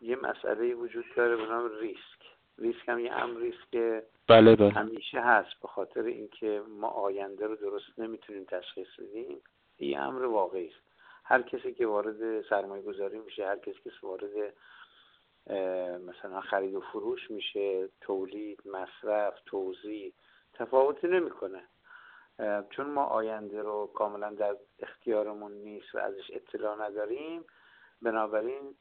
یه مسئله وجود داره به نام ریسک هم یه امری است که بله. همیشه هست، به خاطر اینکه ما آینده رو درست نمیتونیم تشخیص بدیم. این امر واقعی است. هر کسی که وارد سرمایه گذاری میشه، هر کسی که وارد مثلا خرید و فروش میشه، تولید، مصرف، توزیع، تفاوتی نمیکنه، چون ما آینده رو کاملا در اختیارمون نیست و ازش اطلاع نداریم. بنابراین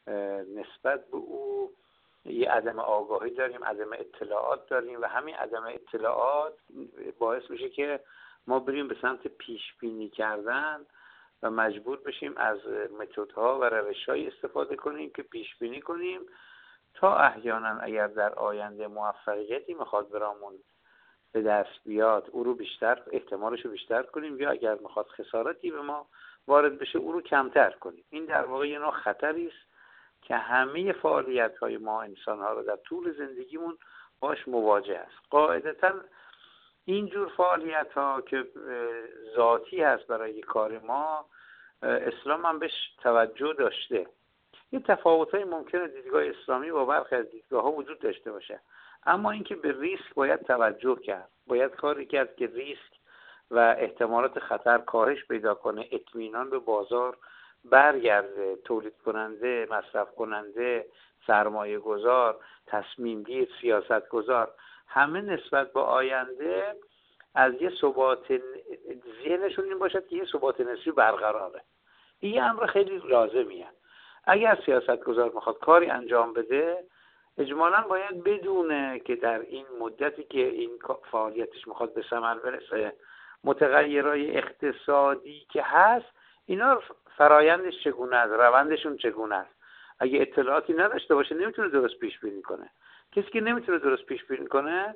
نسبت به او یه عدم آگاهی داریم، عدم اطلاعات داریم و همین عدم اطلاعات باعث میشه که ما بریم به سمت پیش بینی کردن و مجبور بشیم از متدها و روش‌های استفاده کنیم که پیش بینی کنیم تا احیانا اگر در آینده موفقیتی میخواد برامون به دست بیاد او رو بیشتر، احتمالش رو بیشتر کنیم، یا اگر میخواد خسارتی به ما وارد بشه او رو کمتر کنیم. این در واقع یه نوع خطری است که همه فعالیت‌های ما انسان‌ها رو در طول زندگیمون باش مواجه است. قاعدتاً اینجور فعالیت‌ها که ذاتی هست برای کار ما، اسلام هم بهش توجه داشته. یه تفاوت‌های ممکنه دیدگاه اسلامی با برخی از دیدگاه‌ها وجود داشته باشه، اما اینکه به ریسک باید توجه کرد، باید کاری کرد که ریسک و احتمالات خطر کاهش پیدا کنه، اطمینان به بازار برگرده، تولید کننده، مصرف کننده، سرمایه گذار، تصمیم گیر، سیاست گذار، همه نسبت به آینده از یه ثبات ذهنشون این باشد که یه ثبات نسبی برقراره. این امر خیلی لازمیه. اگر سیاست گذار میخواد کاری انجام بده، اجمالاً باید بدونه که در این مدتی که این فعالیتش میخواد به ثمر برسه، متغیرهای اقتصادی که هست اینا فرایندش چگونه است، روندشون چگونه است. اگه اطلاعاتی نداشته باشه نمیتونه درست پیش بینی کنه. کسی که نمیتونه درست پیش بینی کنه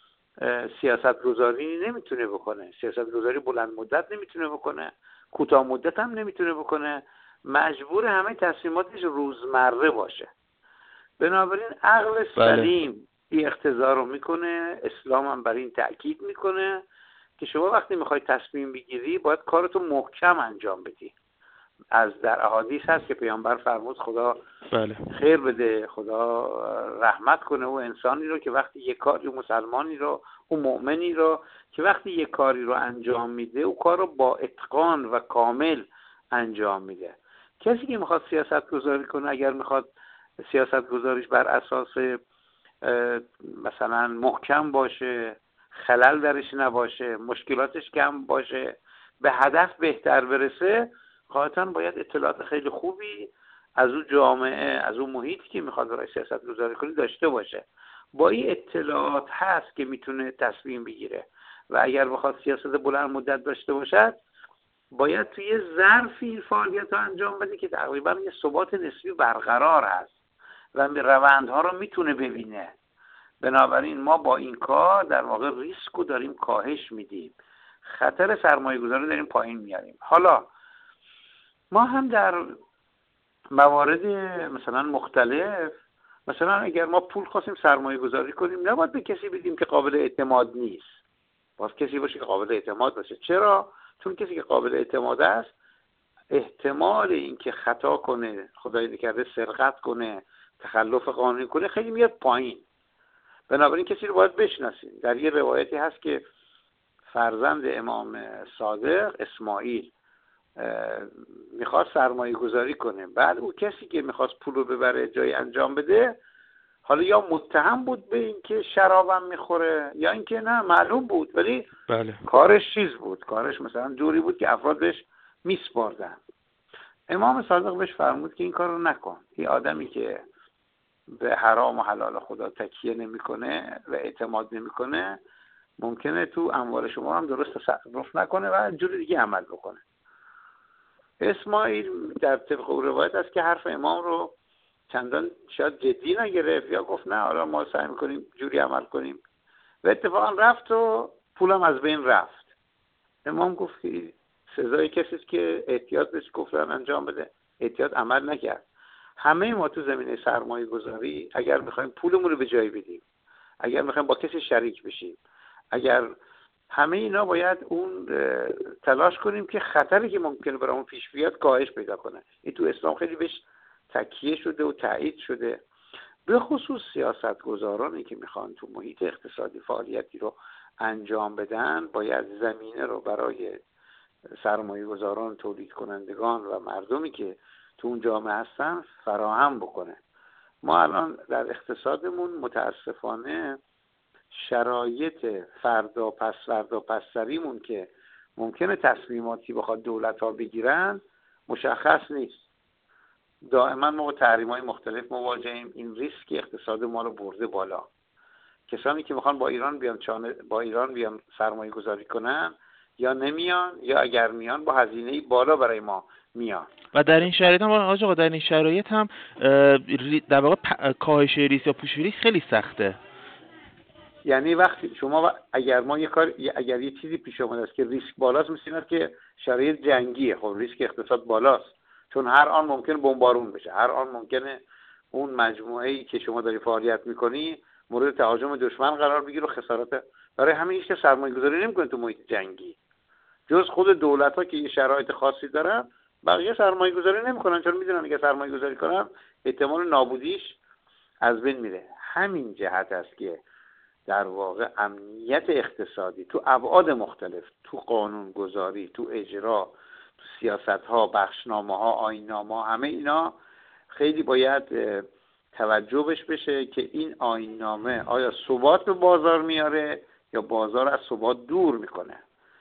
سیاست گذاری نمیتونه بکنه. سیاست گذاری بلند مدت نمیتونه بکنه، کوتاه مدت هم نمیتونه بکنه، مجبور همه تصمیماتش روزمره باشه. بنابراین عقل سلیم این اقتضا رو میکنه، اسلام هم برای این تأکید میکنه که شما وقتی میخوای تصمیم بگیری باید کارتو محکم انجام بدی. از در احادیث هست که پیامبر فرمود خدا خیر بده، خدا رحمت کنه او انسانی رو که وقتی یک کاری، مسلمانی رو، او مؤمنی رو که وقتی یک کاری رو انجام میده او کار رو با اتقان و کامل انجام میده. کسی که میخواد سیاست گذاری کنه، اگر میخواد سیاست گذاریش بر اساس مثلا محکم باشه، خلل درش نباشه، مشکلاتش کم باشه، به هدف بهتر برسه، قاطعاً باید اطلاعات خیلی خوبی از اون جامعه، از اون محیطی که میخواد برای سیاست گذاری کنی داشته باشه. با این اطلاعات هست که میتونه تصمیم بگیره و اگر بخواد سیاست بلند مدت داشته باشد باید توی ظرفی این فعالیت رو انجام بده که تقریبا یه ثبات نسبی برقرار هست و روندها رو میتونه ببینه. بنابراین ما با این کار در واقع ریسک رو داریم کاهش میدیم، خطر سرمایه گذاری رو داریم پایین میاریم. حالا ما هم در موارد مثلا مختلف، مثلا اگر ما پول خواستیم سرمایه گذاری کنیم نباید به کسی بدیم که قابل اعتماد نیست، باید کسی باشه که قابل اعتماد باشه. چرا؟ چون کسی که قابل اعتماد است احتمال اینکه خطا کنه، خدای نکرده سرقت کنه، تخلف قانونی کنه خیلی میاد پایین. بنابراین کسی رو باید بشناسیم. در یه روایتی هست که فرزند امام صادق اسماعیل میخواست سرمایه گذاری کنه، بعد او کسی که میخواست پول رو ببره جای انجام بده، حالا یا متهم بود به این که شرابم میخوره یا اینکه نه معلوم بود ولی کارش چیز بود، کارش مثلا جوری بود که افراد بهش میسپردن. امام صادق بهش فرمود که این کار رو نکن. این آدمی که به حرام و حلال خدا تکیه نمیکنه و اعتماد نمیکنه ممکنه تو اموال شما هم درست تصرف نکنه و جوری دیگه عمل بکنه. اسماعیل در طبق روایت است که حرف امام رو چندان شاید جدی نگرفت یا گفت نه حالا ما سعی میکنیم جوری عمل کنیم و اتفاقا رفت و پولم از بین رفت. امام گفت که سزای کسی است که احتیاط بهش گفتن انجام بده، احتیاط عمل نکرد. همه ما تو زمینه سرمایه گذاری اگر میخوایم پولمون رو به جای بدیم، اگر میخوایم با کسی شریک بشیم، اگر همه اینا باید اون تلاش کنیم که خطری که ممکنه برامون پیش بیاد کاهش پیدا کنه. این تو اسلام خیلی بهش تکیه شده و تایید شده. به خصوص سیاستگزارانی که میخوان تو محیط اقتصادی فعالیتی رو انجام بدن باید زمینه رو برای سرمایه گذاران، تولید کنندگان و مردمی که تو اون جامعه هستن فراهم بکنه. ما الان در اقتصادمون متاسفانه شرایط فردا پس سریمون که ممکنه تصمیماتی بخواد دولت ها بگیرن مشخص نیست. دائما ما با تحریم‌های مختلف مواجهیم. این ریسک اقتصاد ما رو برده بالا. کسانی که میخوان با ایران بیان سرمایه گذاری کنن یا نمیان، یا اگر میان با هزینه بالا برای ما میان. و در این شرایط هم آقا در این شرایط هم در واقع کاهش ریسک یا پوشش ریسک خیلی سخته. یعنی وقتی شما اگر یه چیزی پیش اومده است که ریسک بالاست، مثل اینه که شرایط جنگیه، خب ریسک اقتصاد بالاست، چون هر آن ممکنه بمبارون بشه، هر آن ممکنه اون مجموعه‌ای که شما داری فعالیت میکنی مورد تهاجم دشمن قرار بگیره و خسارت. برای همین هیچ کس سرمایه‌گذاری نمی‌کنه تو محیط جنگی، جز خود دولت‌ها که یه شرایط خاصی دارن. بقیه سرمایه‌گذاری نمی‌کنن، چون می‌دونن اگه سرمایه‌گذاری کنن احتمال نابودیش از بین میره. همین جهت است که در واقع امنیت اقتصادی تو ابعاد مختلف، تو قانونگذاری، تو اجرا، تو سیاست‌ها، بخشنامه‌ها، آیین‌نامه‌ها، همه اینا خیلی باید توجه بشه که این آیین‌نامه آیا ثبات به بازار میاره یا بازار از ثبات دور میکنه.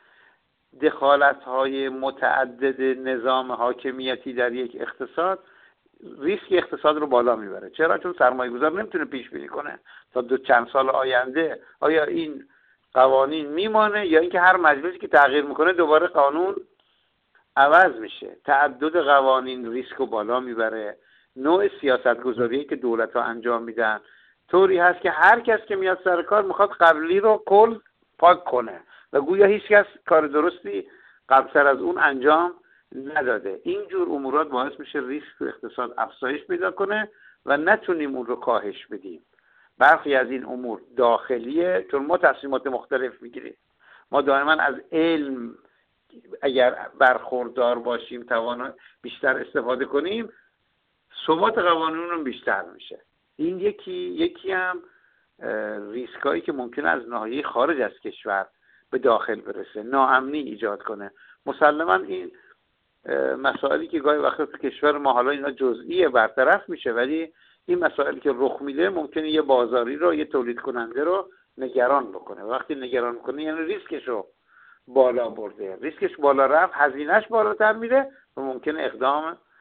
دخالت‌های متعدد نظام حاکمیتی در یک اقتصاد ریسک اقتصاد رو بالا میبره. چرا؟ چون سرمایه‌گذار نمیتونه پیش بینی کنه تا چند سال آینده آیا این قوانین میمانه یا اینکه هر مجلسی که تغییر میکنه دوباره قانون عوض میشه. تعدد قوانین ریسک رو بالا میبره. نوع سیاستگذاری که دولت‌ها انجام میدن طوری هست که هر کس که میاد سر کار میخواد قبلی رو کل پاک کنه و گویا هیچ کس کار درستی قبلتر از اون انجام نداده. اینجور امورات باعث میشه ریسک تو اقتصاد افزایش پیدا کنه و نتونیم اون رو کاهش بدیم. برخی از این امور داخلیه، چون ما تصمیمات مختلف میگیریم. ما دائما از علم اگر برخوردار باشیم، توان بیشتر استفاده کنیم، ثبات قوانین رو بیشتر میشه. این یکی هم ریسکایی که ممکنه از ناحیه خارج از کشور به داخل برسه، ناامنی ایجاد کنه. مسلما این مسائلی که گاهی وقتا تو کشور ما حالا اینا جزئیه برطرف میشه، ولی این مسائلی که رخ میده ممکنه یه بازاری رو، یه تولید کننده رو نگران بکنه. وقتی نگران کنه یعنی ریسکش رو بالا برده. ریسکش بالا رفت، هزینهش بالاتر میره و ممکنه اقدام